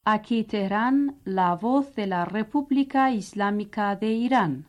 Aquí Teherán, la voz de la República Islámica de Irán.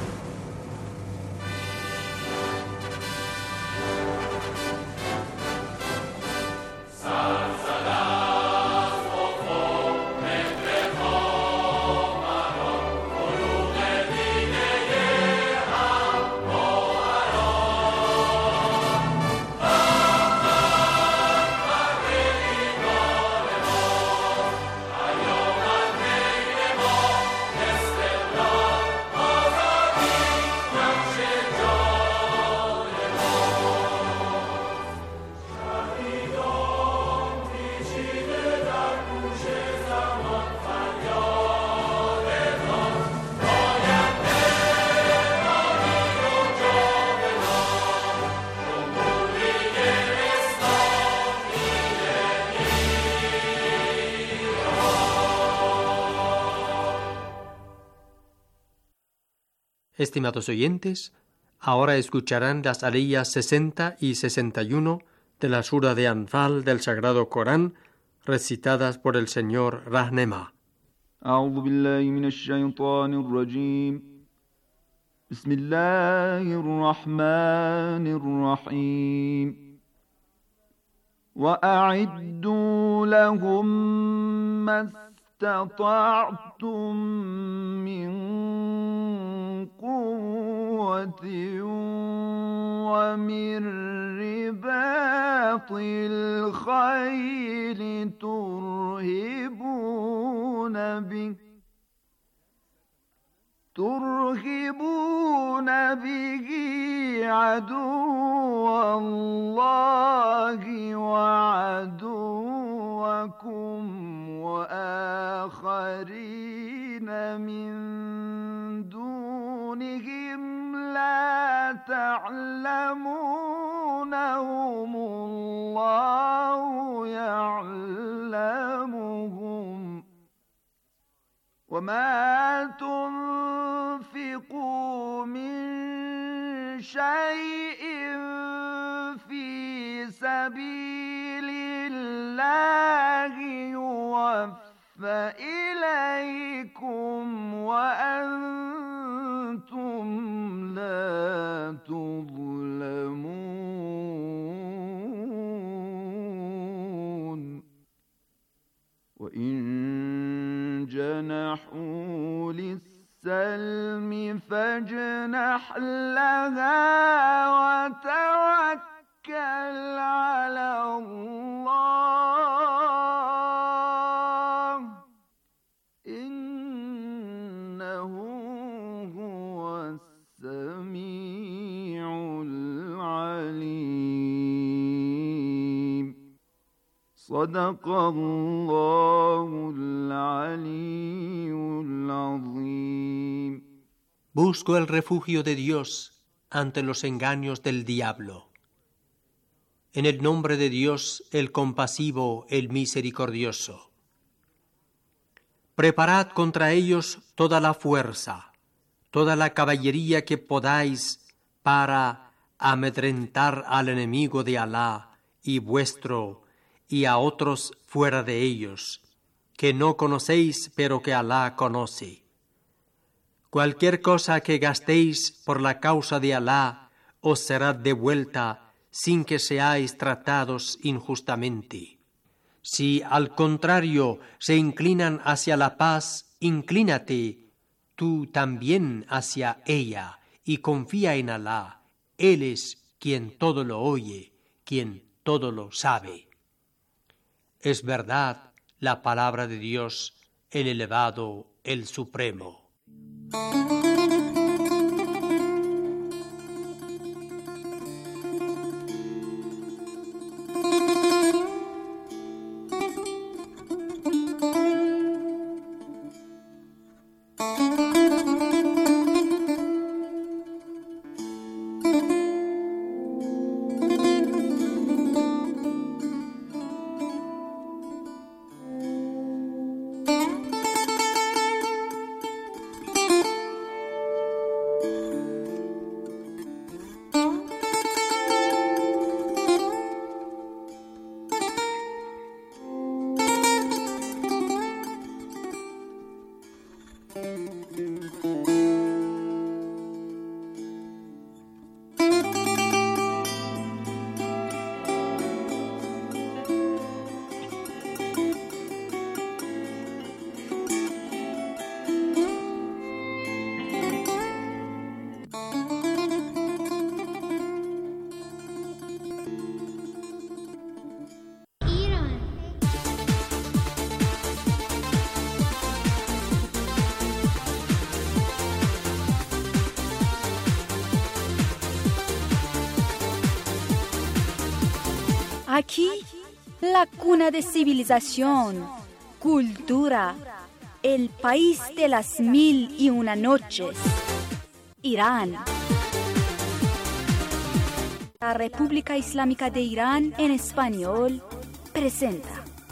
Estimados oyentes, ahora escucharán las aliyas 60 y 61 de la sura de Anfal del Sagrado Corán, recitadas por el señor Rahnema. أعوذ بالله من الشيطان الرجيم بسم الله الرحمن الرحيم وأعدوا لهم ما استطعتم من قوة ومن رباط الخيل ترهبون به عدو الله وعدوكم وآخرين من دونهم لا تعلمونهم الله يعلمهم وما تنفقوا من شيء في سبيل الله يوفى إليكم وأنتم لا تظلمون وإن جنحوا للسلم فاجنح لها وتوكل على الله إنه هو السميع العليم صدق الله العلي العظيم. Busco el refugio de Dios ante los engaños del diablo. En el nombre de Dios, el compasivo, el misericordioso. Preparad contra ellos toda la fuerza, toda la caballería que podáis para amedrentar al enemigo de Alá y vuestro y a otros fuera de ellos, que no conocéis pero que Alá conoce. Cualquier cosa que gastéis por la causa de Alá os será devuelta sin que seáis tratados injustamente. Si al contrario se inclinan hacia la paz, inclínate tú también hacia ella y confía en Alá. Él es quien todo lo oye, quien todo lo sabe. Es verdad la palabra de Dios, el elevado, el supremo. Aquí, la cuna de civilización, cultura, el país de las 1001 noches, Irán. La República Islámica de Irán en español presenta.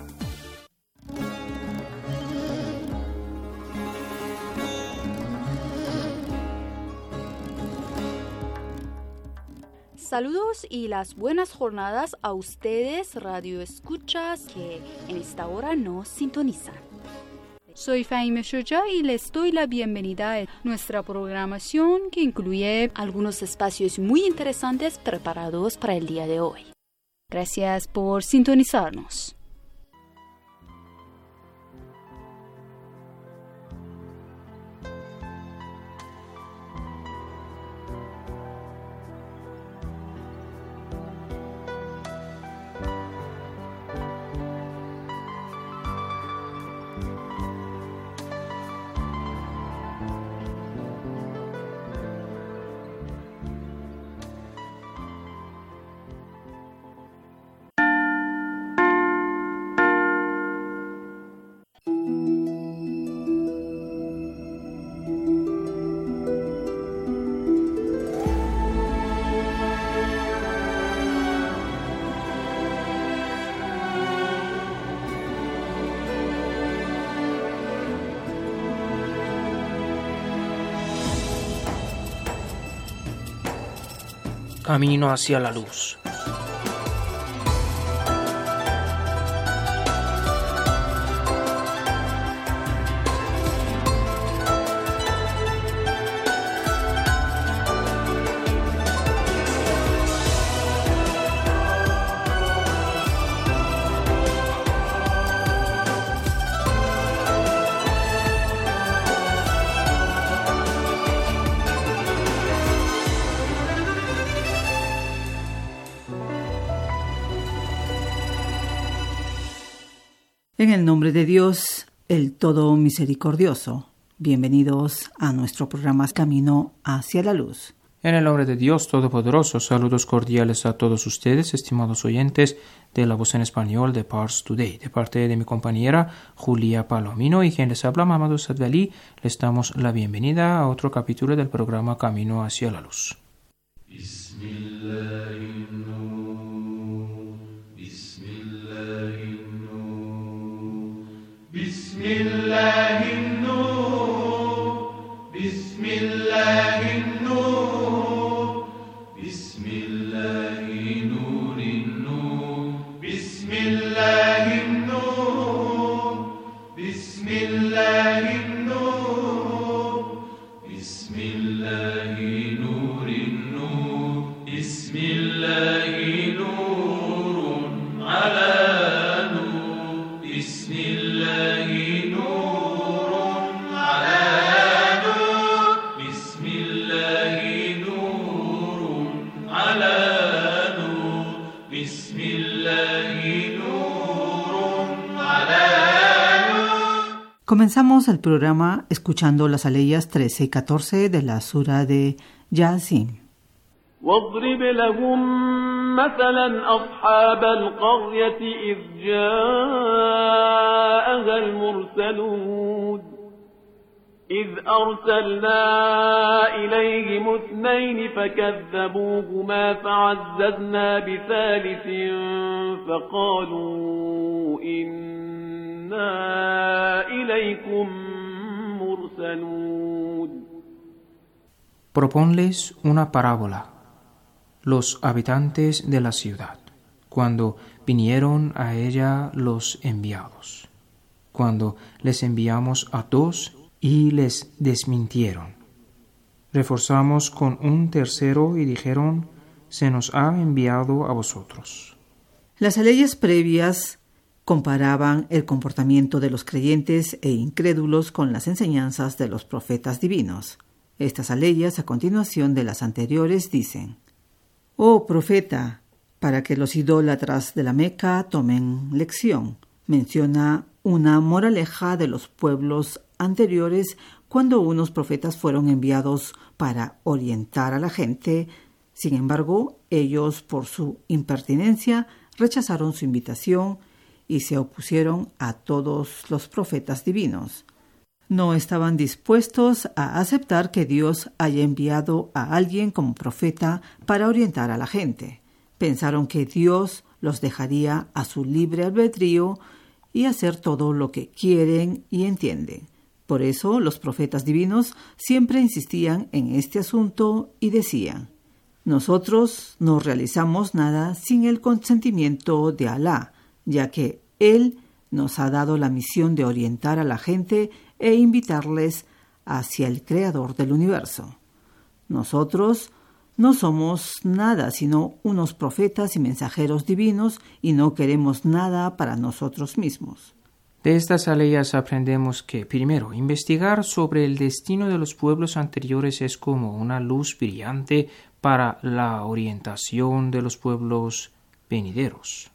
Saludos y las buenas jornadas a ustedes, radio escuchas, que en esta hora nos sintonizan. Soy Fahime Shoja y les doy la bienvenida a nuestra programación que incluye algunos espacios muy interesantes preparados para el día de hoy. Gracias por sintonizarnos. Camino hacia la luz. En el nombre de Dios, el Todo Misericordioso, bienvenidos a nuestro programa Camino hacia la Luz. En el nombre de Dios Todopoderoso, saludos cordiales a todos ustedes, estimados oyentes de la voz en español de Pars Today. De parte de mi compañera Julia Palomino y quien les habla, Mamadou Sadvali, les damos la bienvenida a otro capítulo del programa Camino hacia la Luz. Comenzamos el programa escuchando las aleyas 13 y 14 de la sura de Yasin. واضرب لهم مثلا أصحاب القرية إذ جاءها المرسلون إذ أرسلنا إليهم 2 فكذبوهما فعززنا بثالث فقالوا إنا إليكم مرسلون. Proponles una parábola. Los habitantes de la ciudad, cuando vinieron a ella los enviados, cuando les enviamos a 2 y les desmintieron. Reforzamos con un tercero y dijeron: se nos ha enviado a vosotros. Las leyes previas comparaban el comportamiento de los creyentes e incrédulos con las enseñanzas de los profetas divinos. Estas aleyas, a continuación de las anteriores, dicen: «Oh profeta, para que los idólatras de la Meca tomen lección». Menciona una moraleja de los pueblos anteriores cuando unos profetas fueron enviados para orientar a la gente. Sin embargo, ellos, por su impertinencia, rechazaron su invitación y se opusieron a todos los profetas divinos. No estaban dispuestos a aceptar que Dios haya enviado a alguien como profeta para orientar a la gente. Pensaron que Dios los dejaría a su libre albedrío y hacer todo lo que quieren y entienden. Por eso los profetas divinos siempre insistían en este asunto y decían: «Nosotros no realizamos nada sin el consentimiento de Alá, ya que Él nos ha dado la misión de orientar a la gente e invitarles hacia el Creador del universo. Nosotros no somos nada sino unos profetas y mensajeros divinos y no queremos nada para nosotros mismos». De estas aleyas aprendemos que, primero, investigar sobre el destino de los pueblos anteriores es como una luz brillante para la orientación de los pueblos venideros.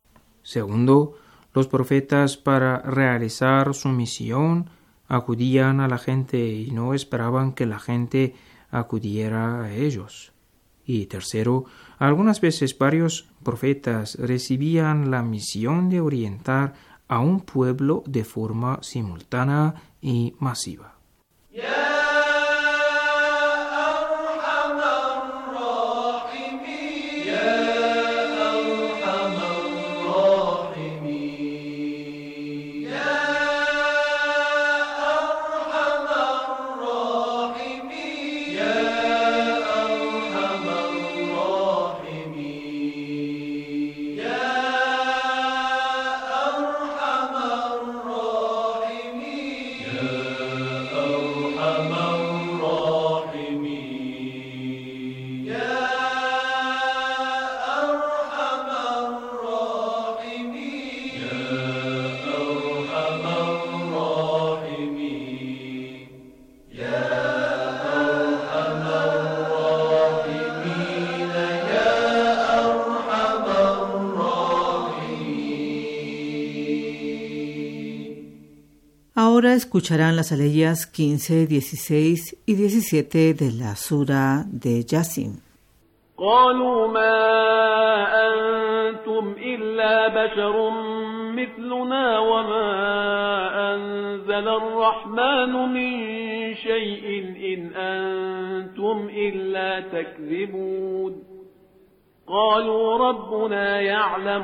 Segundo, los profetas, para realizar su misión, acudían a la gente y no esperaban que la gente acudiera a ellos. Y tercero, algunas veces varios profetas recibían la misión de orientar a un pueblo de forma simultánea y masiva. Ahora escucharán las aleyas 15, 16 y 17 de la sura de Yasin. قالوا ما أنتم إلا بشر مثلنا وما أنزل الرحمن من شيء إن أنتم إلا تكذبون قالوا ربنا يعلم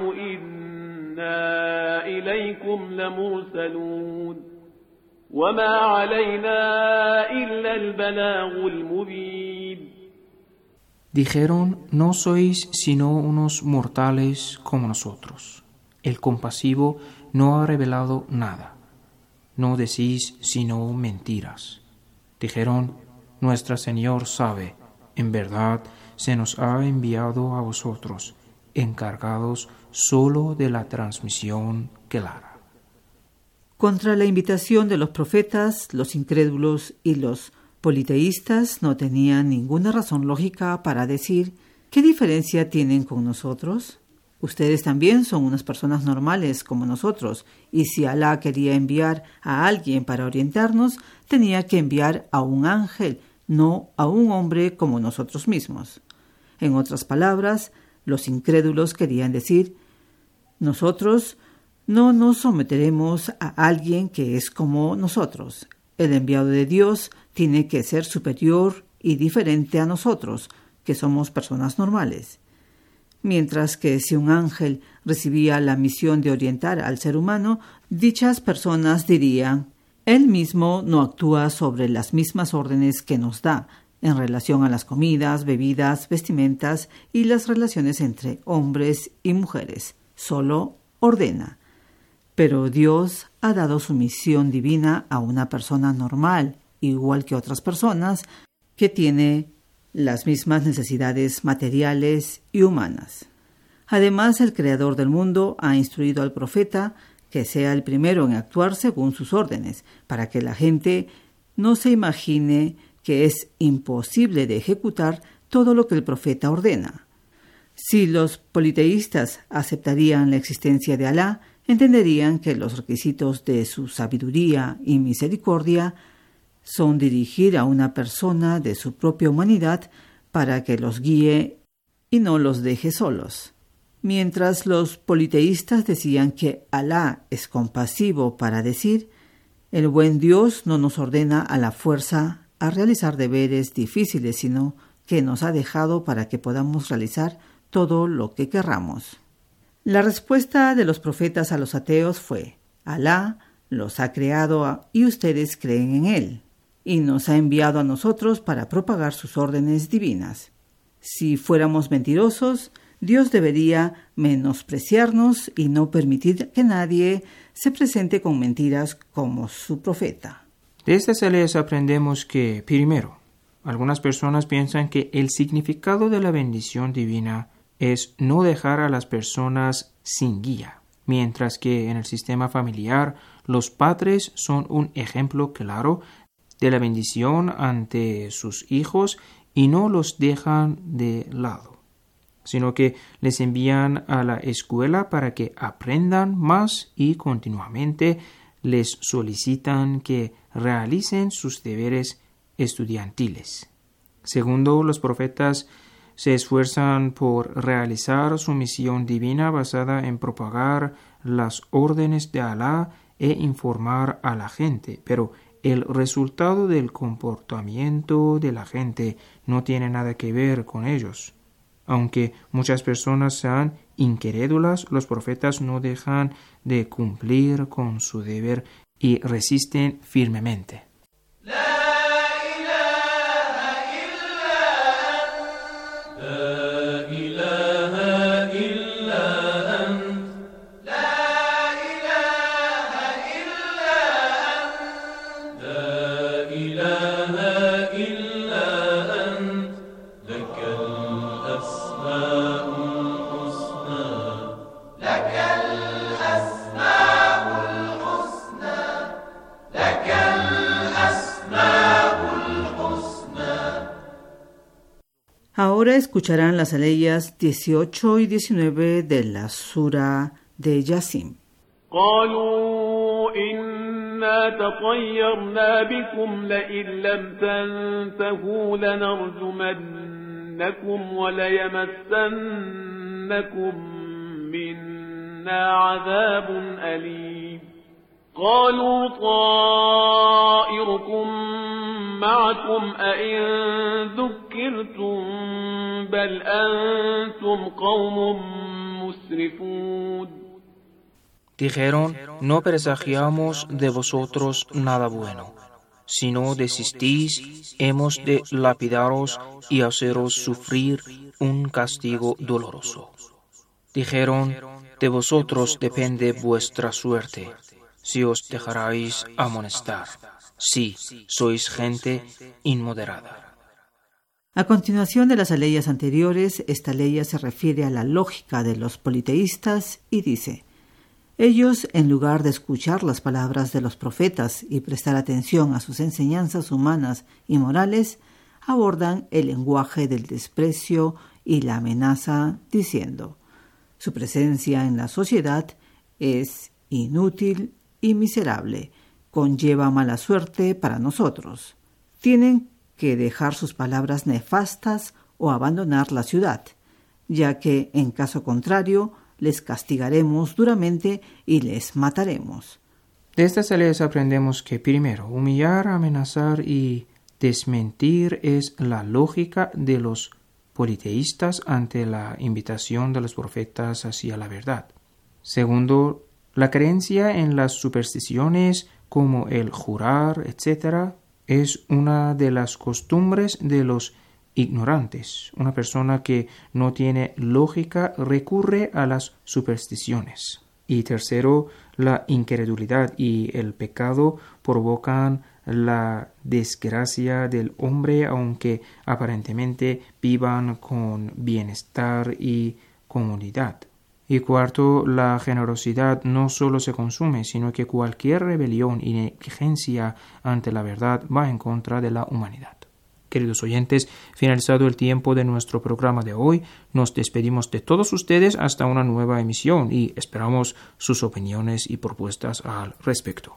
إنا إليكم لمرسلون وما علينا إلا البلاغ المبين. Dijeron: no sois sino unos mortales como nosotros. El compasivo no ha revelado nada. No decís sino mentiras. Dijeron: nuestro Señor sabe. En verdad se nos ha enviado a vosotros, encargados solo de la transmisión clara. Contra la invitación de los profetas, los incrédulos y los politeístas no tenían ninguna razón lógica para decir: ¿qué diferencia tienen con nosotros? Ustedes también son unas personas normales como nosotros, y si Alá quería enviar a alguien para orientarnos, tenía que enviar a un ángel, no a un hombre como nosotros mismos. En otras palabras, los incrédulos querían decir: nosotros no nos someteremos a alguien que es como nosotros. El enviado de Dios tiene que ser superior y diferente a nosotros, que somos personas normales. Mientras que si un ángel recibía la misión de orientar al ser humano, dichas personas dirían: él mismo no actúa sobre las mismas órdenes que nos da en relación a las comidas, bebidas, vestimentas y las relaciones entre hombres y mujeres. Solo ordena. Pero Dios ha dado su misión divina a una persona normal, igual que otras personas, que tiene las mismas necesidades materiales y humanas. Además, el Creador del mundo ha instruido al profeta que sea el primero en actuar según sus órdenes, para que la gente no se imagine que es imposible de ejecutar todo lo que el profeta ordena. Si los politeístas aceptarían la existencia de Alá, entenderían que los requisitos de su sabiduría y misericordia son dirigir a una persona de su propia humanidad para que los guíe y no los deje solos. Mientras los politeístas decían que Alá es compasivo para decir, el buen Dios no nos ordena a la fuerza a realizar deberes difíciles, sino que nos ha dejado para que podamos realizar todo lo que querramos. La respuesta de los profetas a los ateos fue, Alá los ha creado y ustedes creen en él, y nos ha enviado a nosotros para propagar sus órdenes divinas. Si fuéramos mentirosos, Dios debería menospreciarnos y no permitir que nadie se presente con mentiras como su profeta. De estas leyes aprendemos que, primero, algunas personas piensan que el significado de la bendición divina es no dejar a las personas sin guía, mientras que en el sistema familiar los padres son un ejemplo claro de la bendición ante sus hijos y no los dejan de lado, sino que les envían a la escuela para que aprendan más y continuamente les solicitan que realicen sus deberes estudiantiles. Segundo, los profetas se esfuerzan por realizar su misión divina basada en propagar las órdenes de Alá e informar a la gente, pero el resultado del comportamiento de la gente no tiene nada que ver con ellos. Aunque muchas personas sean incrédulas, los profetas no dejan de cumplir con su deber y resisten firmemente. Ahora escucharán las aleyas 18 y 19 de la sura de Yasin. قالوا إنا تطيرنا بكم لئن لم تنتهوا لنرجمنكم وليمسنكم منا عذاب أليم قالوا طائركم معكم أئن ذكرتم بل أنتم قوم مسرفون. Dijeron, no presagiamos de vosotros nada bueno. Si no desistís, hemos de lapidaros y haceros sufrir un castigo doloroso. Dijeron, de vosotros depende vuestra suerte, si os dejaráis amonestar. Sí, sois gente inmoderada. A continuación de las aleyas anteriores, esta ley se refiere a la lógica de los politeístas y dice: ellos, en lugar de escuchar las palabras de los profetas y prestar atención a sus enseñanzas humanas y morales, abordan el lenguaje del desprecio y la amenaza diciendo: su presencia en la sociedad es inútil y miserable, conlleva mala suerte para nosotros. Tienen que dejar sus palabras nefastas o abandonar la ciudad, ya que, en caso contrario, les castigaremos duramente y les mataremos. De estas leyes aprendemos que, primero, humillar, amenazar y desmentir es la lógica de los politeístas ante la invitación de los profetas hacia la verdad. Segundo, la creencia en las supersticiones como el jurar, etc., es una de las costumbres de los ignorantes. Una persona que no tiene lógica recurre a las supersticiones. Y tercero, la incredulidad y el pecado provocan la desgracia del hombre, aunque aparentemente vivan con bienestar y comodidad. Y cuarto, la generosidad no solo se consume, sino que cualquier rebelión y negligencia ante la verdad va en contra de la humanidad. Queridos oyentes, finalizado el tiempo de nuestro programa de hoy, nos despedimos de todos ustedes hasta una nueva emisión y esperamos sus opiniones y propuestas al respecto.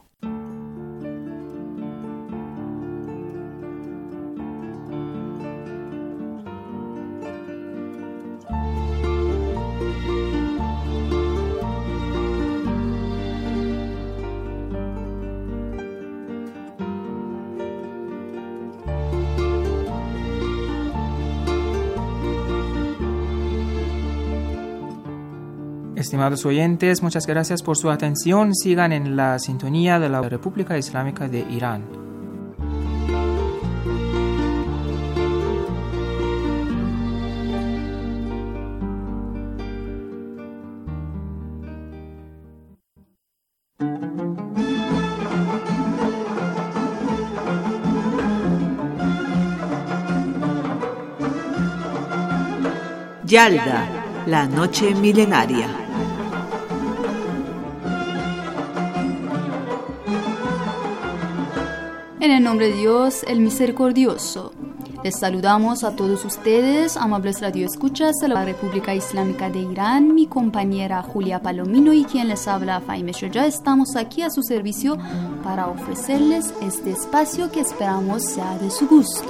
Estimados oyentes, muchas gracias por su atención. Sigan en la sintonía de la República Islámica de Irán. Yalda, la noche milenaria. En el nombre de Dios, el misericordioso, les saludamos a todos ustedes, amables radioescuchas de la República Islámica de Irán, mi compañera Julia Palomino y quien les habla, Fahime Shoja. Estamos aquí a su servicio para ofrecerles este espacio que esperamos sea de su gusto.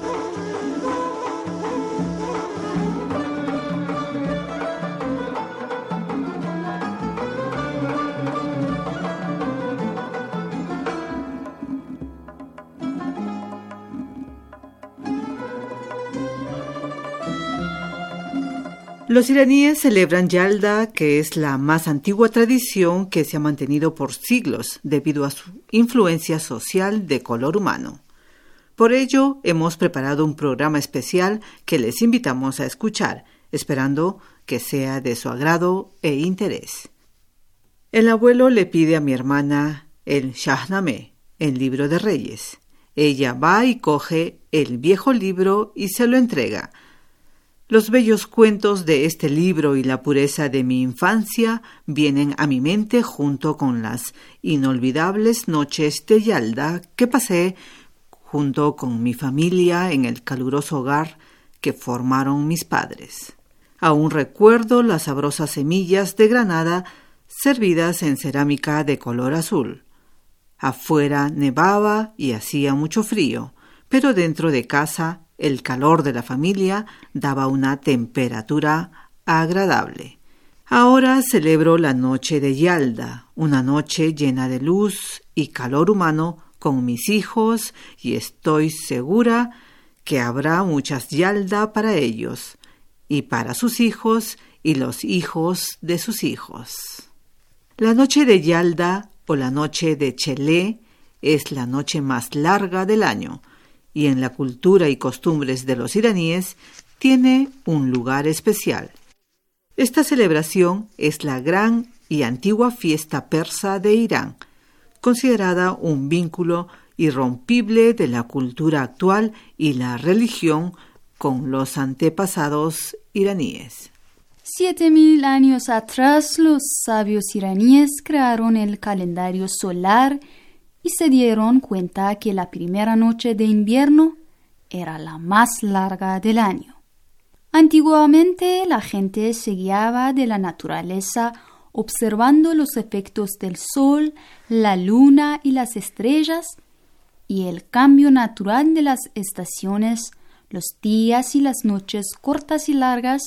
Los iraníes celebran Yalda, que es la más antigua tradición que se ha mantenido por siglos debido a su influencia social de color humano. Por ello, hemos preparado un programa especial que les invitamos a escuchar, esperando que sea de su agrado e interés. El abuelo le pide a mi hermana el Shahnameh, el libro de Reyes. Ella va y coge el viejo libro y se lo entrega. Los bellos cuentos de este libro y la pureza de mi infancia vienen a mi mente junto con las inolvidables noches de Yalda que pasé junto con mi familia en el caluroso hogar que formaron mis padres. Aún recuerdo las sabrosas semillas de granada servidas en cerámica de color azul. Afuera nevaba y hacía mucho frío, pero dentro de casa el calor de la familia daba una temperatura agradable. Ahora celebro la noche de Yalda, una noche llena de luz y calor humano con mis hijos y estoy segura que habrá muchas Yalda para ellos y para sus hijos y los hijos de sus hijos. La noche de Yalda o la noche de Chelé es la noche más larga del año y en la cultura y costumbres de los iraníes tiene un lugar especial. Esta celebración es la gran y antigua fiesta persa de Irán, considerada un vínculo irrompible de la cultura actual y la religión con los antepasados iraníes. 7000 años atrás, los sabios iraníes crearon el calendario solar y se dieron cuenta que la primera noche de invierno era la más larga del año. Antiguamente, la gente se guiaba de la naturaleza observando los efectos del sol, la luna y las estrellas y el cambio natural de las estaciones, los días y las noches cortas y largas,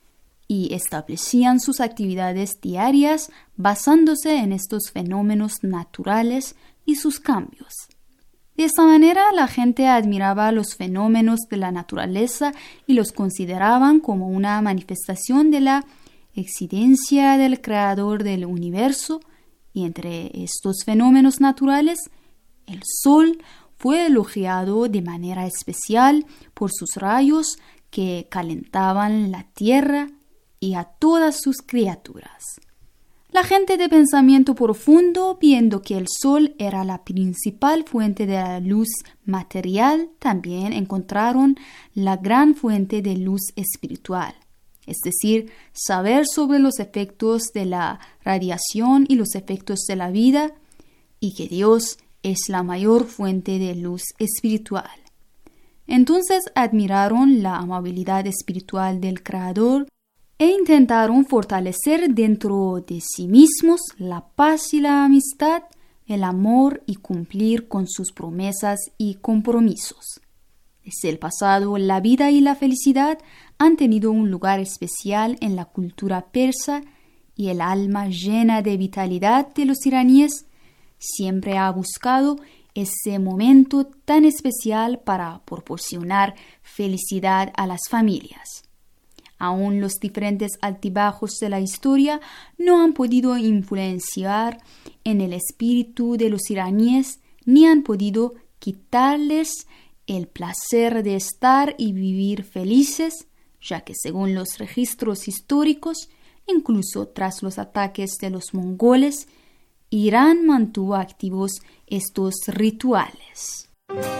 y establecían sus actividades diarias basándose en estos fenómenos naturales y sus cambios. De esta manera, la gente admiraba los fenómenos de la naturaleza y los consideraban como una manifestación de la existencia del creador del universo, y entre estos fenómenos naturales, el sol fue elogiado de manera especial por sus rayos que calentaban la tierra y a todas sus criaturas. La gente de pensamiento profundo, viendo que el sol era la principal fuente de la luz material, también encontraron la gran fuente de luz espiritual, es decir, saber sobre los efectos de la radiación y los efectos de la vida, y que Dios es la mayor fuente de luz espiritual. Entonces admiraron la amabilidad espiritual del Creador e intentaron fortalecer dentro de sí mismos la paz y la amistad, el amor y cumplir con sus promesas y compromisos. Desde el pasado, la vida y la felicidad han tenido un lugar especial en la cultura persa y el alma llena de vitalidad de los iraníes siempre ha buscado ese momento tan especial para proporcionar felicidad a las familias. Aún los diferentes altibajos de la historia no han podido influenciar en el espíritu de los iraníes ni han podido quitarles el placer de estar y vivir felices, ya que según los registros históricos, incluso tras los ataques de los mongoles, Irán mantuvo activos estos rituales.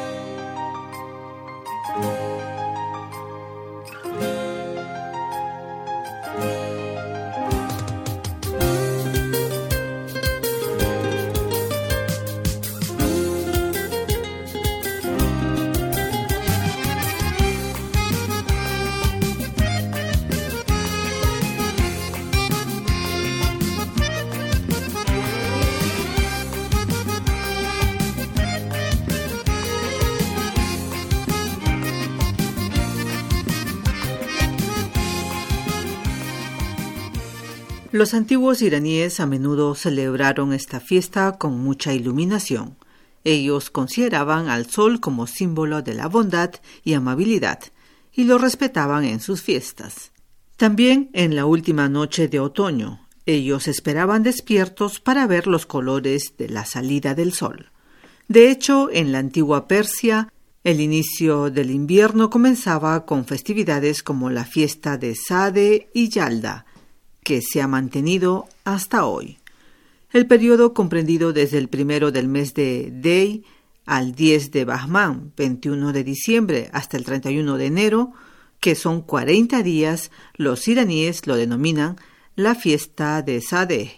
Los antiguos iraníes a menudo celebraron esta fiesta con mucha iluminación. Ellos consideraban al sol como símbolo de la bondad y amabilidad, y lo respetaban en sus fiestas. También en la última noche de otoño, ellos esperaban despiertos para ver los colores de la salida del sol. De hecho, en la antigua Persia, el inicio del invierno comenzaba con festividades como la fiesta de Sade y Yalda, que se ha mantenido hasta hoy. El periodo comprendido desde el 1 del mes de Dey al 10 de Bahman, 21 de diciembre, hasta el 31 de enero, que son 40 días, los iraníes lo denominan la fiesta de Sadeh.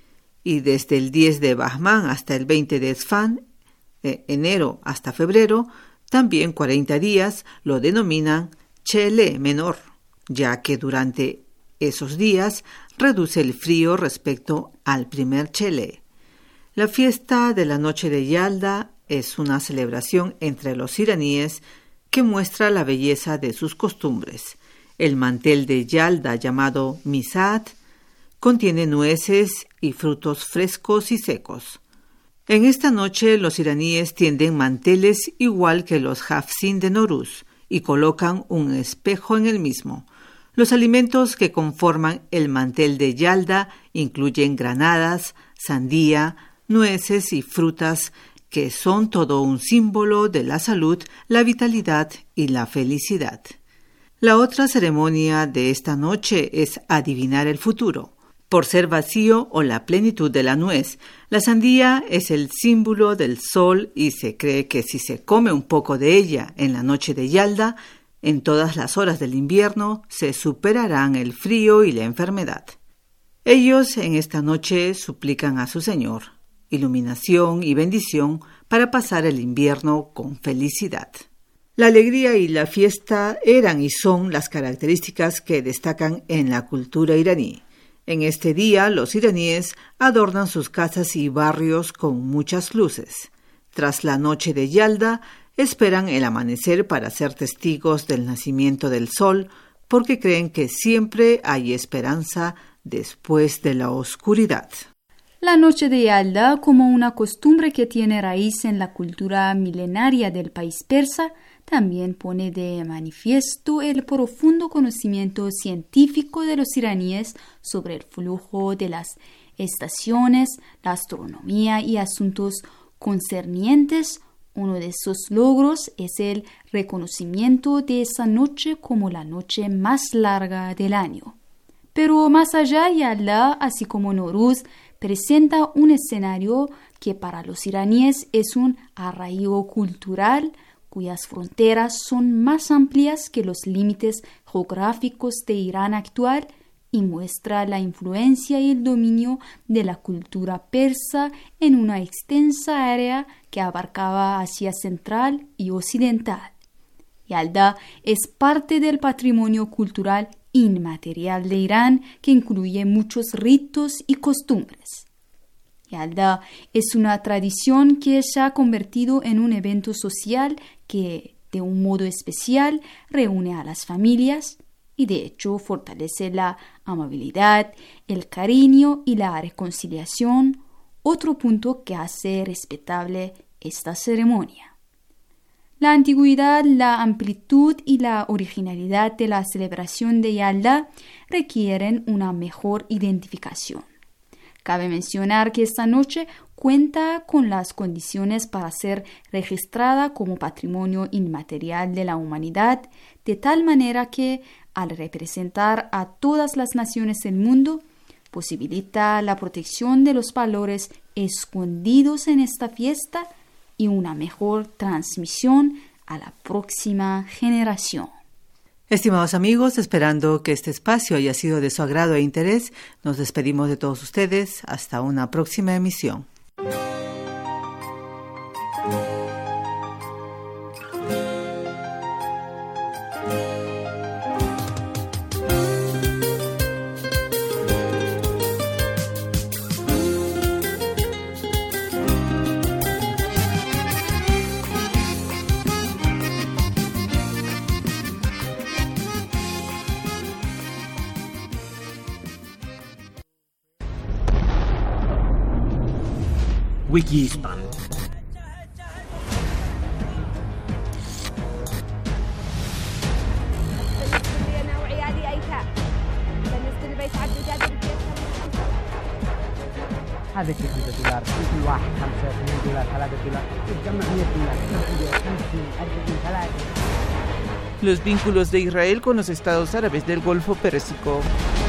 Y desde el 10 de Bahman hasta el 20 de Esfand, enero hasta febrero, también 40 días lo denominan Chele menor, ya que durante esos días reduce el frío respecto al primer Chele. La fiesta de la noche de Yalda es una celebración entre los iraníes que muestra la belleza de sus costumbres. El mantel de Yalda, llamado Misat, contiene nueces y frutos frescos y secos. En esta noche los iraníes tienden manteles igual que los Hafsin de Noruz y colocan un espejo en el mismo. Los alimentos que conforman el mantel de Yalda incluyen granadas, sandía, nueces y frutas que son todo un símbolo de la salud, la vitalidad y la felicidad. La otra ceremonia de esta noche es adivinar el futuro. Por ser vacío o la plenitud de la nuez, la sandía es el símbolo del sol y se cree que si se come un poco de ella en la noche de Yalda, en todas las horas del invierno se superarán el frío y la enfermedad. Ellos en esta noche suplican a su Señor iluminación y bendición para pasar el invierno con felicidad. La alegría y la fiesta eran y son las características que destacan en la cultura iraní. En este día los iraníes adornan sus casas y barrios con muchas luces. Tras la noche de Yalda, esperan el amanecer para ser testigos del nacimiento del sol, porque creen que siempre hay esperanza después de la oscuridad. La noche de Yalda, como una costumbre que tiene raíz en la cultura milenaria del país persa, también pone de manifiesto el profundo conocimiento científico de los iraníes sobre el flujo de las estaciones, la astronomía y asuntos concernientes. Uno de esos logros es el reconocimiento de esa noche como la noche más larga del año. Pero más allá, Yalda, así como Nowruz, presenta un escenario que para los iraníes es un arraigo cultural cuyas fronteras son más amplias que los límites geográficos de Irán actual y muestra la influencia y el dominio de la cultura persa en una extensa área que abarcaba Asia Central y Occidental. Yalda es parte del patrimonio cultural inmaterial de Irán que incluye muchos ritos y costumbres. Yalda es una tradición que se ha convertido en un evento social que, de un modo especial, reúne a las familias y, de hecho, fortalece la amabilidad, el cariño y la reconciliación, otro punto que hace respetable esta ceremonia. La antigüedad, la amplitud y la originalidad de la celebración de Yalda requieren una mejor identificación. Cabe mencionar que esta noche cuenta con las condiciones para ser registrada como patrimonio inmaterial de la humanidad, de tal manera que, al representar a todas las naciones del mundo, posibilita la protección de los valores escondidos en esta fiesta y una mejor transmisión a la próxima generación. Estimados amigos, esperando que este espacio haya sido de su agrado e interés, nos despedimos de todos ustedes. Hasta una próxima emisión. Wikispan. هذا في $5 كل واحد $5 $2 $3 يتجمع $100 50 40 3. Los vínculos de Israel con los estados árabes del Golfo Pérsico.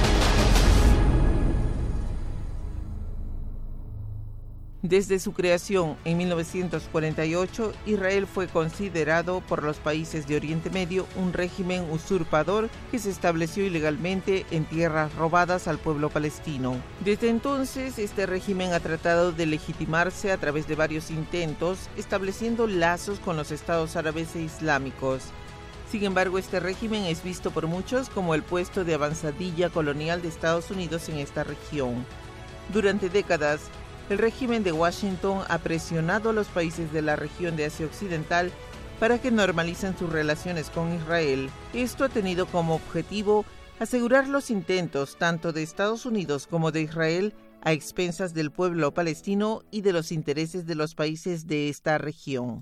Desde su creación en 1948, Israel fue considerado por los países de Oriente Medio un régimen usurpador que se estableció ilegalmente en tierras robadas al pueblo palestino. Desde entonces, este régimen ha tratado de legitimarse a través de varios intentos, estableciendo lazos con los estados árabes e islámicos. Sin embargo, este régimen es visto por muchos como el puesto de avanzadilla colonial de Estados Unidos en esta región. Durante décadas, el régimen de Washington ha presionado a los países de la región de Asia Occidental para que normalicen sus relaciones con Israel. Esto ha tenido como objetivo asegurar los intentos tanto de Estados Unidos como de Israel a expensas del pueblo palestino y de los intereses de los países de esta región.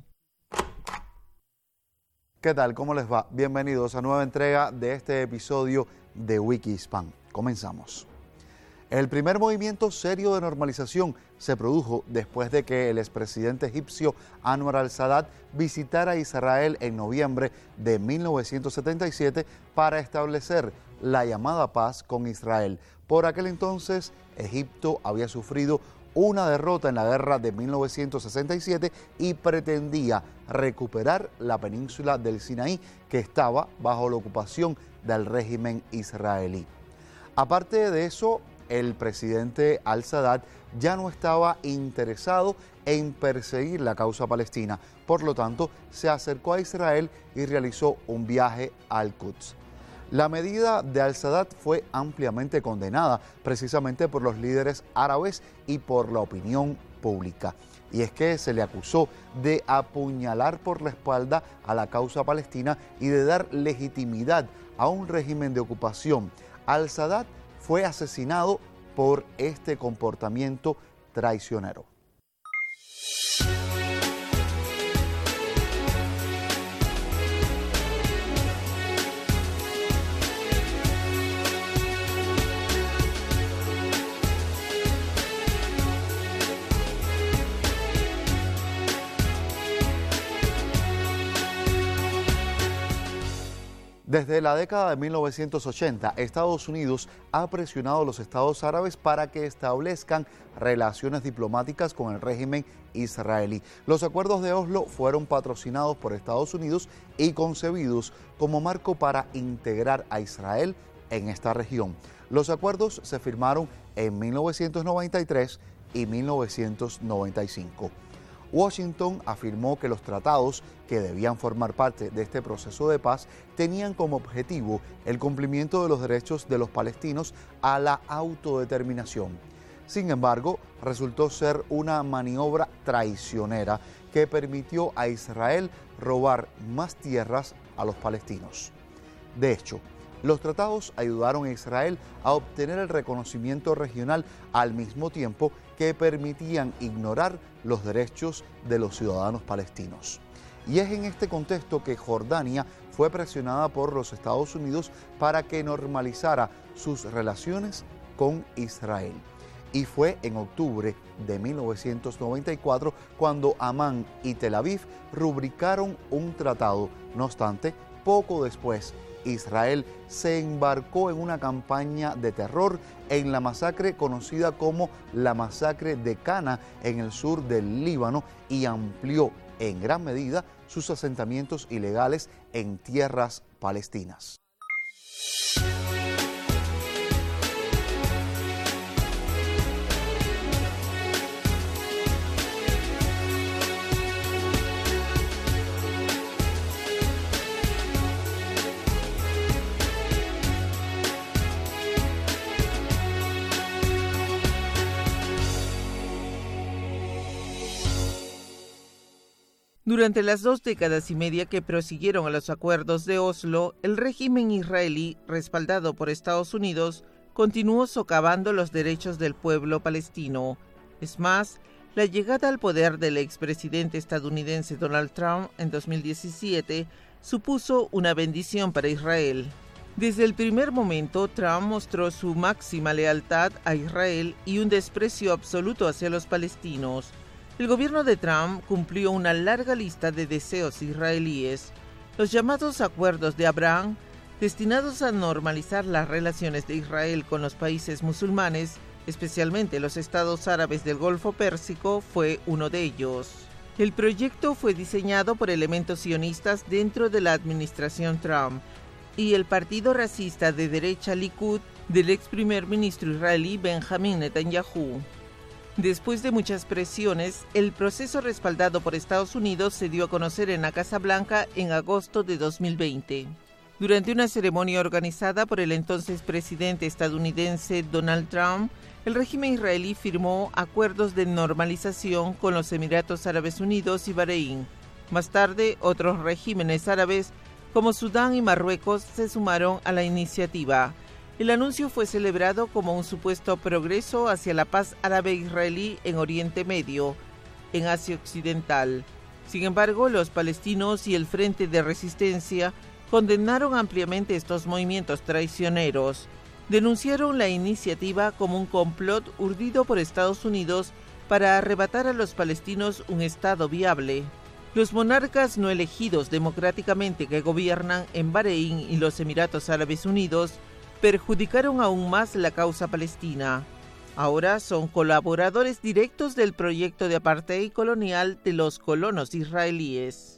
¿Qué tal? ¿Cómo les va? Bienvenidos a nueva entrega de este episodio de Wikispan. Comenzamos. El primer movimiento serio de normalización se produjo después de que el expresidente egipcio Anwar al-Sadat visitara Israel en noviembre de 1977 para establecer la llamada paz con Israel. Por aquel entonces, Egipto había sufrido una derrota en la guerra de 1967 y pretendía recuperar la península del Sinaí, que estaba bajo la ocupación del régimen israelí. Aparte de eso, el presidente al-Sadat ya no estaba interesado en perseguir la causa palestina. Por lo tanto, se acercó a Israel y realizó un viaje al Quds. La medida de al-Sadat fue ampliamente condenada precisamente por los líderes árabes y por la opinión pública. Y es que se le acusó de apuñalar por la espalda a la causa palestina y de dar legitimidad a un régimen de ocupación. Al-Sadat fue asesinado por este comportamiento traicionero. Desde la década de 1980, Estados Unidos ha presionado a los estados árabes para que establezcan relaciones diplomáticas con el régimen israelí. Los acuerdos de Oslo fueron patrocinados por Estados Unidos y concebidos como marco para integrar a Israel en esta región. Los acuerdos se firmaron en 1993 y 1995. Washington afirmó que los tratados que debían formar parte de este proceso de paz tenían como objetivo el cumplimiento de los derechos de los palestinos a la autodeterminación. Sin embargo, resultó ser una maniobra traicionera que permitió a Israel robar más tierras a los palestinos. De hecho, los tratados ayudaron a Israel a obtener el reconocimiento regional al mismo tiempo que permitían ignorar los derechos de los ciudadanos palestinos. Y es en este contexto que Jordania fue presionada por los Estados Unidos para que normalizara sus relaciones con Israel. Y fue en octubre de 1994 cuando Amán y Tel Aviv rubricaron un tratado. No obstante, poco después, Israel se embarcó en una campaña de terror en la masacre conocida como la masacre de Cana en el sur del Líbano y amplió en gran medida sus asentamientos ilegales en tierras palestinas. Durante las 2 décadas y media que prosiguieron a los acuerdos de Oslo, el régimen israelí, respaldado por Estados Unidos, continuó socavando los derechos del pueblo palestino. Es más, la llegada al poder del expresidente estadounidense Donald Trump en 2017 supuso una bendición para Israel. Desde el primer momento, Trump mostró su máxima lealtad a Israel y un desprecio absoluto hacia los palestinos. El gobierno de Trump cumplió una larga lista de deseos israelíes. Los llamados Acuerdos de Abraham, destinados a normalizar las relaciones de Israel con los países musulmanes, especialmente los estados árabes del Golfo Pérsico, fue uno de ellos. El proyecto fue diseñado por elementos sionistas dentro de la administración Trump y el partido racista de derecha Likud del ex primer ministro israelí Benjamin Netanyahu. Después de muchas presiones, el proceso respaldado por Estados Unidos se dio a conocer en la Casa Blanca en agosto de 2020. Durante una ceremonia organizada por el entonces presidente estadounidense Donald Trump, el régimen israelí firmó acuerdos de normalización con los Emiratos Árabes Unidos y Bahrein. Más tarde, otros regímenes árabes como Sudán y Marruecos se sumaron a la iniciativa. El anuncio fue celebrado como un supuesto progreso hacia la paz árabe-israelí en Oriente Medio, en Asia Occidental. Sin embargo, los palestinos y el Frente de Resistencia condenaron ampliamente estos movimientos traicioneros. Denunciaron la iniciativa como un complot urdido por Estados Unidos para arrebatar a los palestinos un Estado viable. Los monarcas no elegidos democráticamente que gobiernan en Bahrein y los Emiratos Árabes Unidos perjudicaron aún más la causa palestina. Ahora son colaboradores directos del proyecto de apartheid colonial de los colonos israelíes.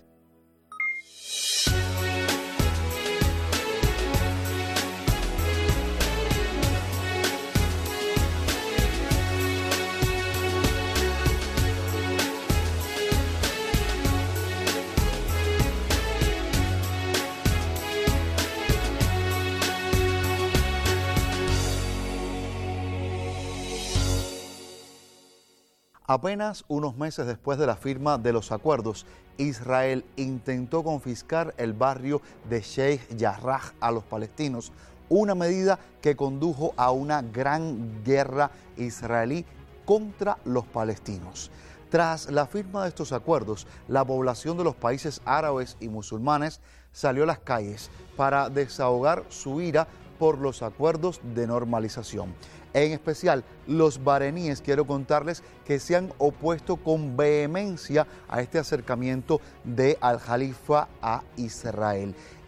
Apenas unos meses después de la firma de los acuerdos, Israel intentó confiscar el barrio de Sheikh Jarrah a los palestinos, una medida que condujo a una gran guerra israelí contra los palestinos. Tras la firma de estos acuerdos, la población de los países árabes y musulmanes salió a las calles para desahogar su ira por los acuerdos de normalización. En especial, los bareníes, quiero contarles que se han opuesto con vehemencia a este acercamiento de Al-Jalifa a Israel. Y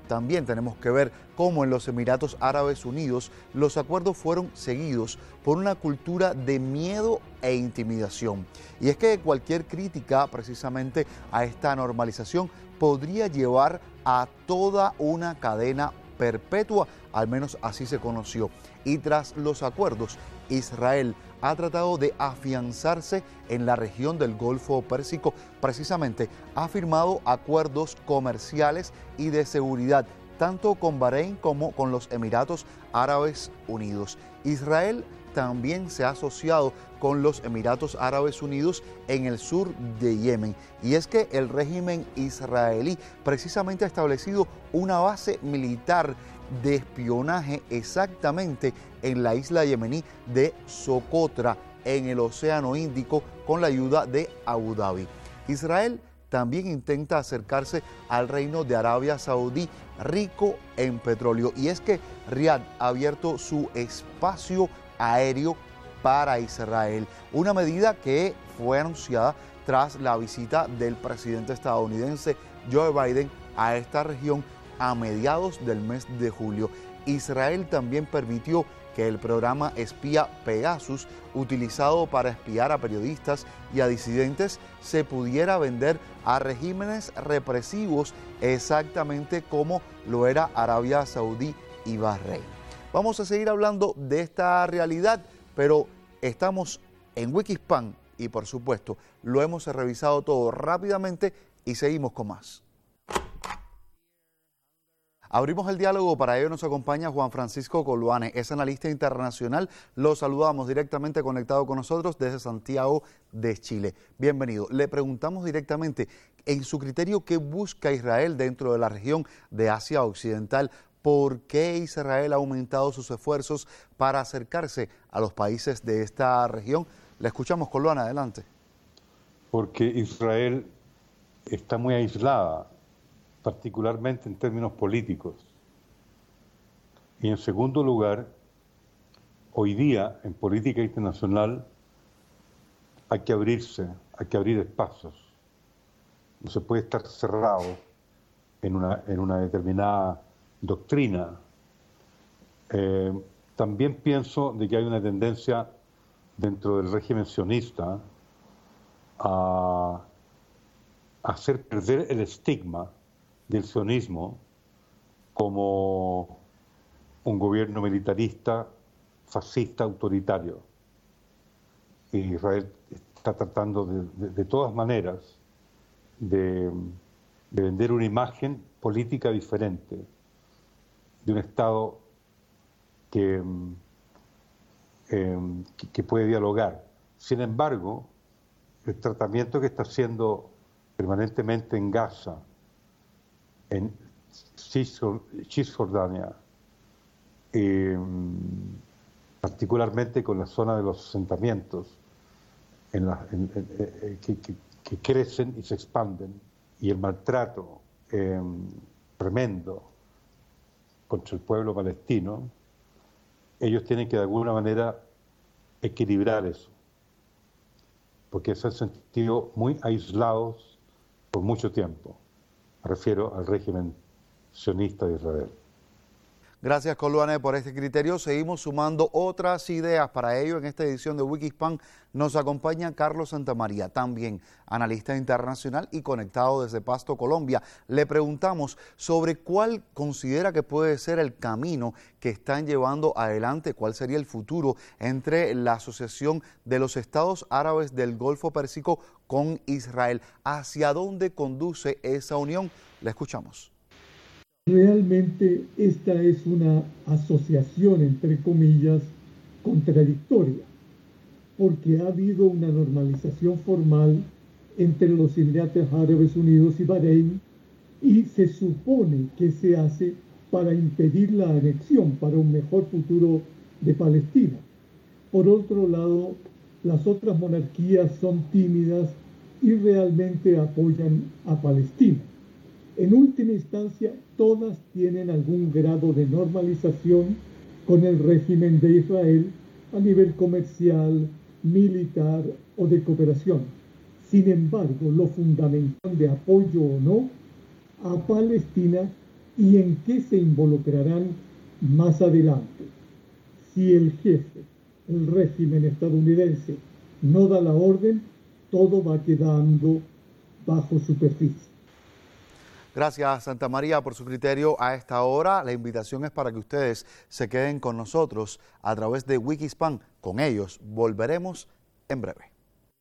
También tenemos que ver cómo en los Emiratos Árabes Unidos los acuerdos fueron seguidos por una cultura de miedo e intimidación. Y es que cualquier crítica precisamente a esta normalización podría llevar a toda una cadena perpetua, al menos así se conoció. Y tras los acuerdos, Israel ha tratado de afianzarse en la región del Golfo Pérsico. Precisamente ha firmado acuerdos comerciales y de seguridad, tanto con Bahrein como con los Emiratos Árabes Unidos. Israel también se ha asociado con los Emiratos Árabes Unidos en el sur de Yemen. Y es que el régimen israelí precisamente ha establecido una base militar de espionaje exactamente en la isla yemení de Socotra, en el Océano Índico, con la ayuda de Abu Dhabi. Israel también intenta acercarse al reino de Arabia Saudí, rico en petróleo. Y es que Riad ha abierto su espacio aéreo para Israel, una medida que fue anunciada tras la visita del presidente estadounidense Joe Biden a esta región a mediados del mes de julio. Israel también permitió que el programa espía Pegasus, utilizado para espiar a periodistas y a disidentes, se pudiera vender a regímenes represivos, exactamente como lo era Arabia Saudí y Bahrein. Vamos a seguir hablando de esta realidad, pero estamos en Wikispan y por supuesto lo hemos revisado todo rápidamente y seguimos con más. Abrimos el diálogo, para ello nos acompaña Juan Francisco Coluane, es analista internacional. Lo saludamos directamente conectado con nosotros desde Santiago de Chile. Bienvenido. Le preguntamos directamente, en su criterio, ¿qué busca Israel dentro de la región de Asia Occidental? ¿Por qué Israel ha aumentado sus esfuerzos para acercarse a los países de esta región? Le escuchamos, Coluane, adelante. Porque Israel está muy aislada, particularmente en términos políticos. Y en segundo lugar, hoy día en política internacional hay que abrirse, hay que abrir espacios. No se puede estar cerrado en una determinada doctrina. También pienso de que hay una tendencia dentro del régimen sionista a hacer perder el estigma del sionismo como un gobierno militarista, fascista, autoritario. Y Israel está tratando de todas maneras de vender una imagen política diferente, de un Estado que puede dialogar. Sin embargo, el tratamiento que está haciendo permanentemente en Gaza, en Cisjordania, particularmente con la zona de los asentamientos que crecen y se expanden, y el maltrato tremendo contra el pueblo palestino, ellos tienen que de alguna manera equilibrar eso, porque se han sentido muy aislados por mucho tiempo. Me refiero al régimen sionista de Israel. Gracias, Coluane, por este criterio. Seguimos sumando otras ideas. Para ello, en esta edición de Wikispan nos acompaña Carlos Santamaría, también analista internacional y conectado desde Pasto, Colombia. Le preguntamos sobre cuál considera que puede ser el camino que están llevando adelante, cuál sería el futuro entre la Asociación de los Estados Árabes del Golfo Pérsico con Israel. ¿Hacia dónde conduce esa unión? Le escuchamos. Realmente esta es una asociación, entre comillas, contradictoria, porque ha habido una normalización formal entre los Emiratos Árabes Unidos y Bahrein, y se supone que se hace para impedir la anexión, para un mejor futuro de Palestina. Por otro lado, las otras monarquías son tímidas y realmente apoyan a Palestina. En última instancia, todas tienen algún grado de normalización con el régimen de Israel a nivel comercial, militar o de cooperación. Sin embargo, lo fundamental de apoyo o no a Palestina y en qué se involucrarán más adelante. Si el jefe, el régimen estadounidense, no da la orden, todo va quedando bajo superficie. Gracias, Santa María, por su criterio a esta hora. La invitación es para que ustedes se queden con nosotros a través de Wikispan. Con ellos volveremos en breve.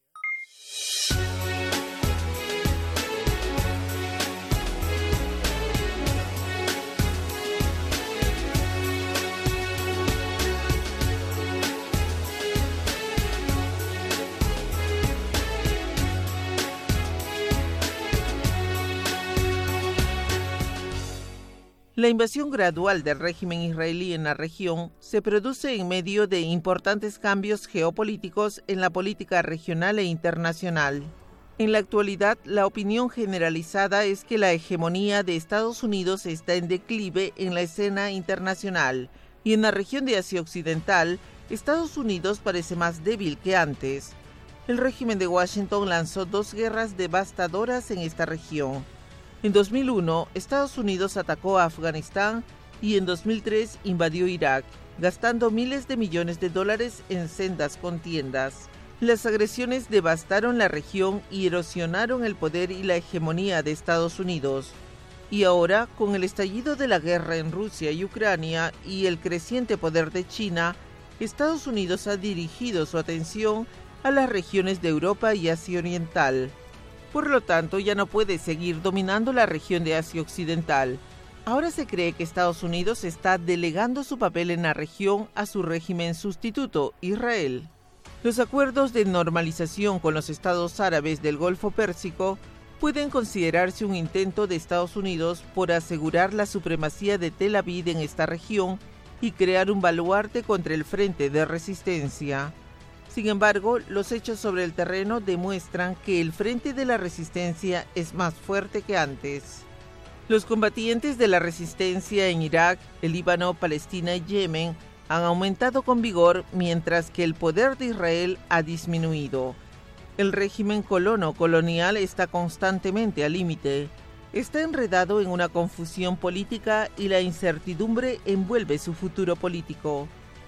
La invasión gradual del régimen israelí en la región se produce en medio de importantes cambios geopolíticos en la política regional e internacional. En la actualidad, la opinión generalizada es que la hegemonía de Estados Unidos está en declive en la escena internacional, y en la región de Asia Occidental, Estados Unidos parece más débil que antes. El régimen de Washington lanzó 2 guerras devastadoras en esta región. En 2001, Estados Unidos atacó a Afganistán y en 2003 invadió Irak, gastando miles de millones de dólares en sendas contiendas. Las agresiones devastaron la región y erosionaron el poder y la hegemonía de Estados Unidos. Y ahora, con el estallido de la guerra en Rusia y Ucrania y el creciente poder de China, Estados Unidos ha dirigido su atención a las regiones de Europa y Asia Oriental. Por lo tanto, ya no puede seguir dominando la región de Asia Occidental. Ahora se cree que Estados Unidos está delegando su papel en la región a su régimen sustituto, Israel. Los acuerdos de normalización con los estados árabes del Golfo Pérsico pueden considerarse un intento de Estados Unidos por asegurar la supremacía de Tel Aviv en esta región y crear un baluarte contra el frente de resistencia. Sin embargo, los hechos sobre el terreno demuestran que el frente de la resistencia es más fuerte que antes. Los combatientes de la resistencia en Irak, el Líbano, Palestina y Yemen han aumentado con vigor, mientras que el poder de Israel ha disminuido. El régimen colonial está constantemente al límite. Está enredado en una confusión política y la incertidumbre envuelve su futuro político.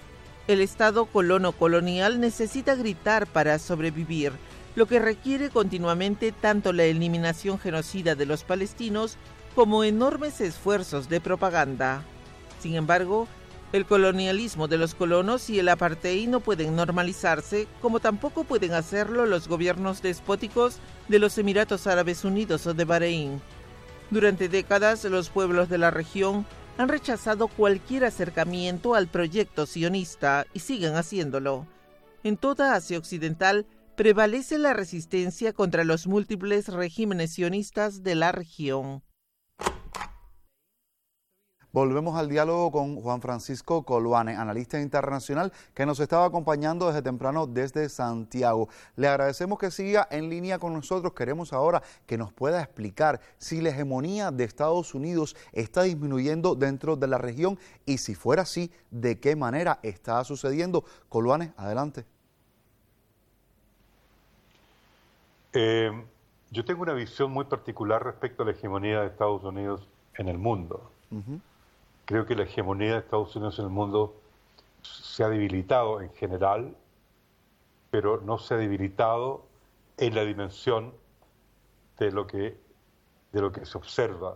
El Estado colonial necesita gritar para sobrevivir, lo que requiere continuamente tanto la eliminación genocida de los palestinos como enormes esfuerzos de propaganda. Sin embargo, el colonialismo de los colonos y el apartheid no pueden normalizarse, como tampoco pueden hacerlo los gobiernos despóticos de los Emiratos Árabes Unidos o de Bahrein. Durante décadas, los pueblos de la región han rechazado cualquier acercamiento al proyecto sionista y siguen haciéndolo. En toda Asia Occidental prevalece la resistencia contra los múltiples regímenes sionistas de la región. Volvemos al diálogo con Juan Francisco Coluane, analista internacional que nos estaba acompañando desde temprano desde Santiago. Le agradecemos que siga en línea con nosotros. Queremos ahora que nos pueda explicar si la hegemonía de Estados Unidos está disminuyendo dentro de la región y si fuera así, ¿de qué manera está sucediendo? Coluane, adelante. Yo tengo una visión muy particular respecto a la hegemonía de Estados Unidos en el mundo. Creo que la hegemonía de Estados Unidos en el mundo se ha debilitado en general, pero no se ha debilitado en la dimensión de lo que se observa.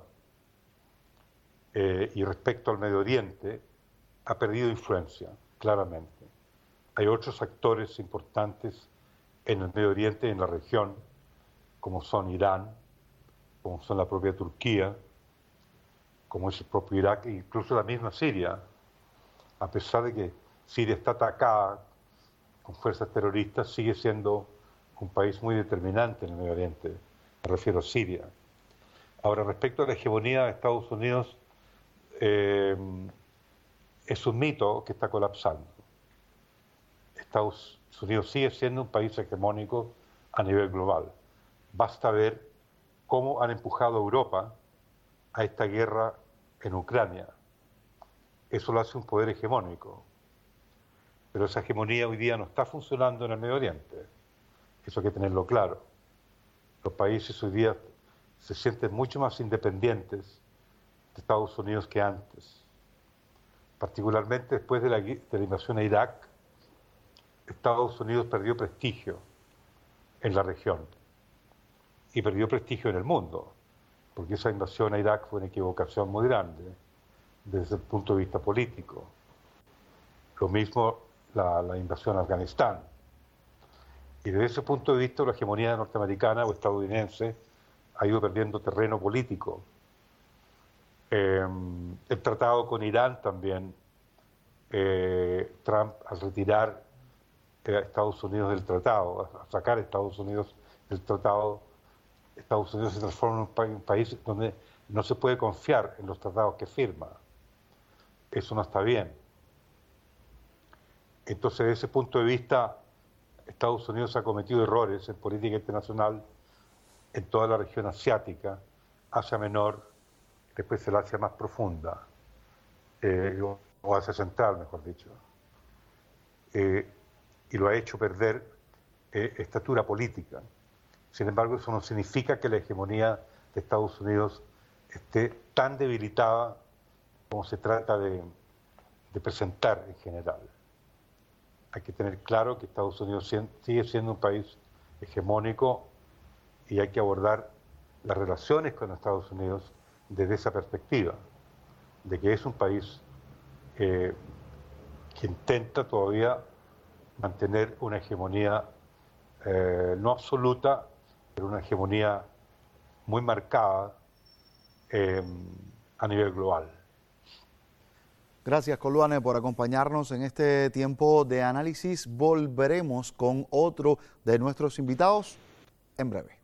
Y respecto al Medio Oriente, ha perdido influencia, claramente. Hay otros actores importantes en el Medio Oriente y en la región, como son Irán, como son la propia Turquía, como es el propio Irak e incluso la misma Siria, a pesar de que Siria está atacada con fuerzas terroristas, sigue siendo un país muy determinante en el Medio Oriente, me refiero a Siria. Ahora, respecto a la hegemonía de Estados Unidos, es un mito que está colapsando. Estados Unidos sigue siendo un país hegemónico a nivel global. Basta ver cómo han empujado a Europa a esta guerra en Ucrania. Eso lo hace un poder hegemónico. Pero esa hegemonía hoy día no está funcionando en el Medio Oriente. Eso hay que tenerlo claro. Los países hoy día se sienten mucho más independientes de Estados Unidos que antes. Particularmente después de la invasión a Irak, Estados Unidos perdió prestigio en la región y perdió prestigio en el mundo, porque esa invasión a Irak fue una equivocación muy grande desde el punto de vista político. Lo mismo la invasión a Afganistán. Y desde ese punto de vista la hegemonía norteamericana o estadounidense ha ido perdiendo terreno político. El tratado con Irán también, Trump al retirar a Estados Unidos del tratado, a sacar a Estados Unidos del tratado, Estados Unidos se transforma en un país donde no se puede confiar en los tratados que firma. Eso no está bien. Entonces, desde ese punto de vista, Estados Unidos ha cometido errores en política internacional en toda la región asiática, Asia Menor, después el Asia más profunda, o Asia Central, mejor dicho. Y lo ha hecho perder estatura política. Sin embargo, eso no significa que la hegemonía de Estados Unidos esté tan debilitada como se trata de presentar en general. Hay que tener claro que Estados Unidos sigue siendo un país hegemónico y hay que abordar las relaciones con Estados Unidos desde esa perspectiva, de que es un país que intenta todavía mantener una hegemonía no absoluta, pero una hegemonía muy marcada a nivel global. Gracias, Coluane, por acompañarnos en este tiempo de análisis. Volveremos con otro de nuestros invitados en breve.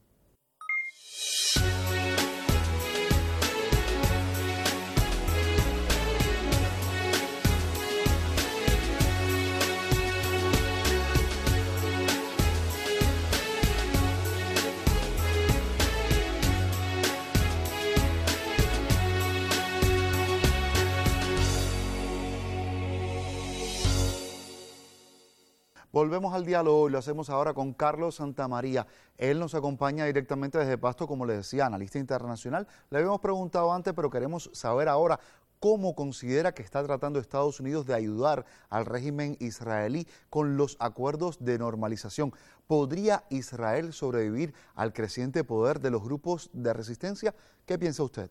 Volvemos al diálogo y lo hacemos ahora con Carlos Santamaría. Él nos acompaña directamente desde Pasto, como les decía, analista internacional. Le habíamos preguntado antes, pero queremos saber ahora cómo considera que está tratando Estados Unidos de ayudar al régimen israelí con los acuerdos de normalización. ¿Podría Israel sobrevivir al creciente poder de los grupos de resistencia? ¿Qué piensa usted?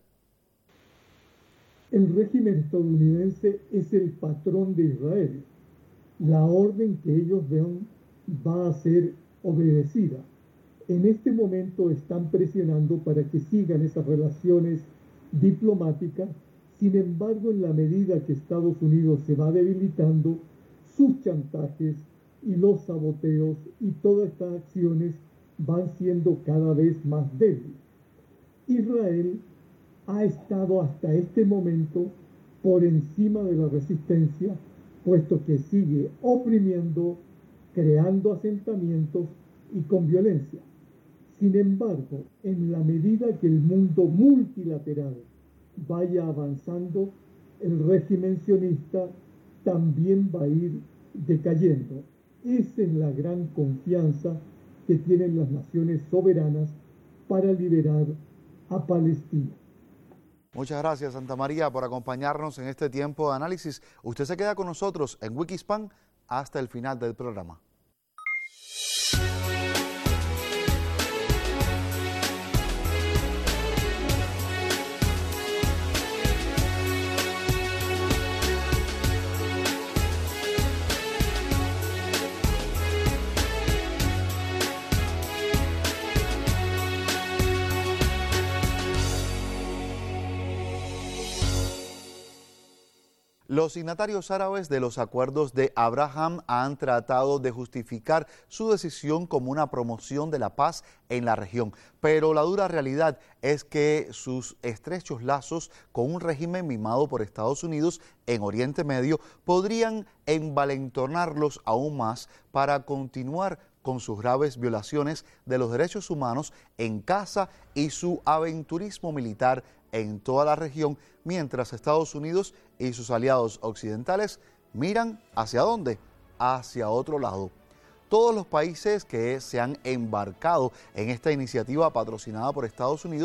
El régimen estadounidense es el patrón de Israel. La orden que ellos den va a ser obedecida. En este momento están presionando para que sigan esas relaciones diplomáticas. Sin embargo, en la medida que Estados Unidos se va debilitando, sus chantajes y los saboteos y todas estas acciones van siendo cada vez más débiles. Israel ha estado hasta este momento por encima de la resistencia, puesto que sigue oprimiendo, creando asentamientos y con violencia. Sin embargo, en la medida que el mundo multilateral vaya avanzando, el régimen sionista también va a ir decayendo. Esa es la gran confianza que tienen las naciones soberanas para liberar a Palestina. Muchas gracias, Santamaría, por acompañarnos en este tiempo de análisis. Usted se queda con nosotros en Wikispan hasta el final del programa. Los signatarios árabes de los acuerdos de Abraham han tratado de justificar su decisión como una promoción de la paz en la región, pero la dura realidad es que sus estrechos lazos con un régimen mimado por Estados Unidos en Oriente Medio podrían envalentonarlos aún más para continuar con sus graves violaciones de los derechos humanos en casa y su aventurismo militar en toda la región, mientras Estados Unidos y sus aliados occidentales miran ¿hacia dónde? Hacia otro lado. Todos los países que se han embarcado en esta iniciativa patrocinada por Estados Unidos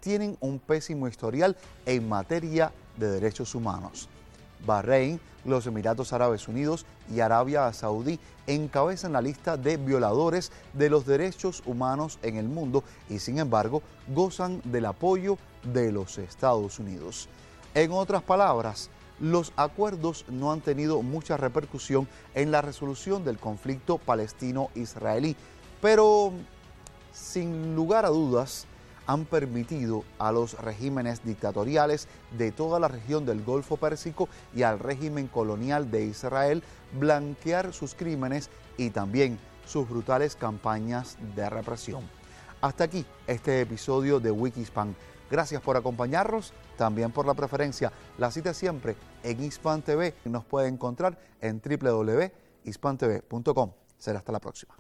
tienen un pésimo historial en materia de derechos humanos. Bahrein, los Emiratos Árabes Unidos y Arabia Saudí encabezan la lista de violadores de los derechos humanos en el mundo y, sin embargo, gozan del apoyo de los Estados Unidos. En otras palabras, los acuerdos no han tenido mucha repercusión en la resolución del conflicto palestino-israelí, pero sin lugar a dudas han permitido a los regímenes dictatoriales de toda la región del Golfo Pérsico y al régimen colonial de Israel blanquear sus crímenes y también sus brutales campañas de represión. Hasta aquí este episodio de Wikispan. Gracias por acompañarnos, también por la preferencia. La cita siempre en Hispan TV. Nos puede encontrar en www.hispantv.com. Será hasta la próxima.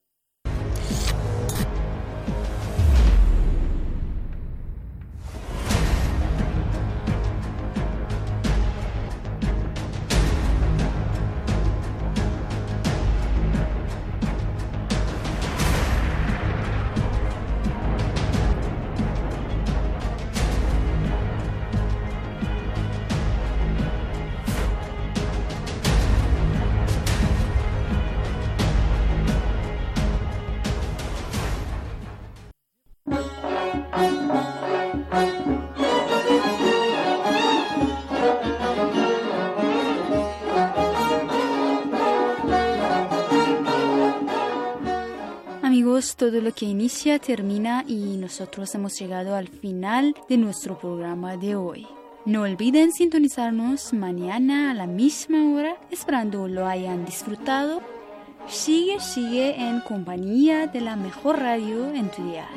Amigos, todo lo que inicia termina y nosotros hemos llegado al final de nuestro programa de hoy. No olviden sintonizarnos mañana a la misma hora, esperando lo hayan disfrutado. Sigue en compañía de la mejor radio en tu dial.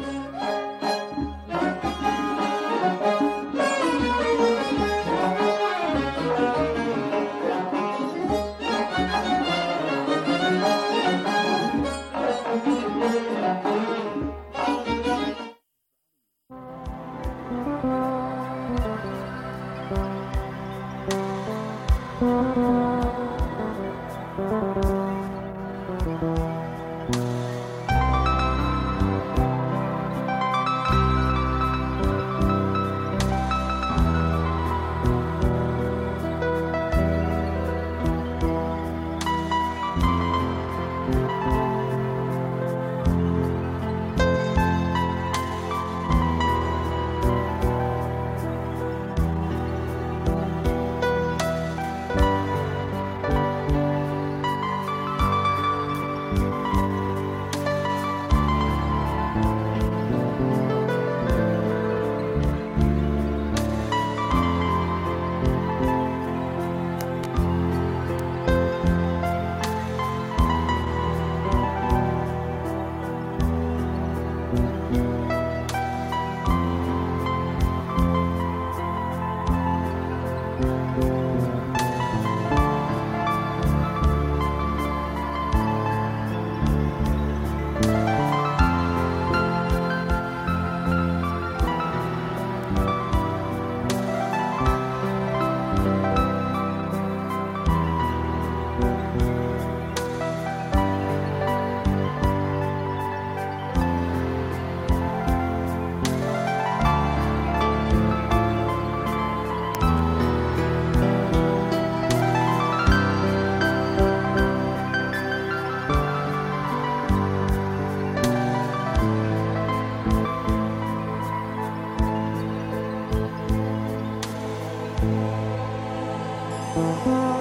Thank you.